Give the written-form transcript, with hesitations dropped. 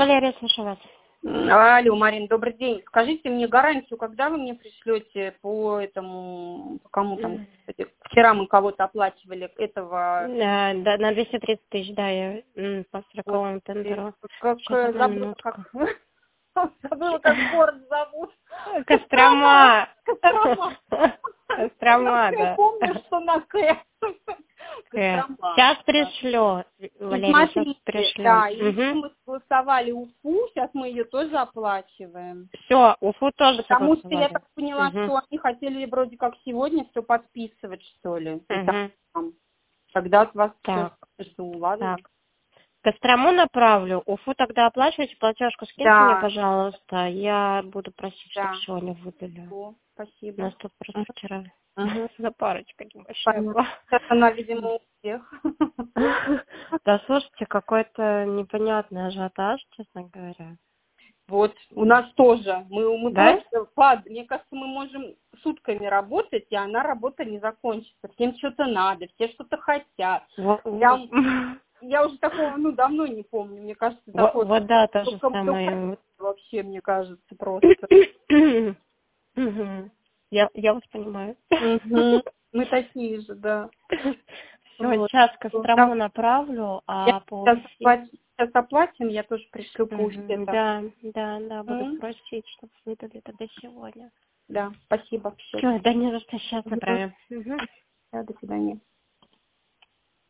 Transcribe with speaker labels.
Speaker 1: Валерия, слушаю вас.
Speaker 2: Алло, Марин, добрый день. Скажите мне гарантию, когда вы мне пришлете по этому, по кому там, кстати, вчера мы кого-то оплачивали этого...
Speaker 1: Да, на 230 тысяч, да, я по строковому тендеру.
Speaker 2: Как забыла, как город зовут.
Speaker 1: Кострома.
Speaker 2: Кострома.
Speaker 1: Кострома, да.
Speaker 2: Я помню, что на К.
Speaker 1: Сейчас пришлю, Валерия, сейчас пришлю.
Speaker 2: Да, и мы согласовали УФУ, сейчас мы ее тоже оплачиваем.
Speaker 1: Все, УФУ тоже
Speaker 2: Потому
Speaker 1: согласовали.
Speaker 2: что я так поняла, что они хотели вроде как сегодня все подписывать, что ли. Тогда от вас все жду, ладно?
Speaker 1: Так. Кострому направлю, УФУ тогда оплачивайте, платежку скиньте мне, пожалуйста. Я буду просить, чтобы сегодня выдали.
Speaker 2: Спасибо.
Speaker 1: У нас тут просто вчера за парочкой небольшая была.
Speaker 2: Она, видимо, у всех.
Speaker 1: Да, слушайте, какой-то непонятный ажиотаж, честно говоря.
Speaker 2: Вот, у нас тоже. Мы
Speaker 1: да?
Speaker 2: просто, мне кажется, мы можем сутками работать, и она работа не закончится. Всем что-то надо, все что-то хотят. Я уже такого, давно не помню. Мне кажется, такое...
Speaker 1: Вот да, то же самое.
Speaker 2: Вообще, мне кажется, просто.
Speaker 1: Я вас понимаю.
Speaker 2: Мы такие же, да.
Speaker 1: Все, сейчас Кострому направлю, а по...
Speaker 2: Сейчас оплатим, я тоже пришлю пусть это.
Speaker 1: Да, буду просить, чтобы выдали тогда сегодня.
Speaker 2: Да, спасибо.
Speaker 1: Все, да не за что, сейчас направим.
Speaker 2: Да, до свидания.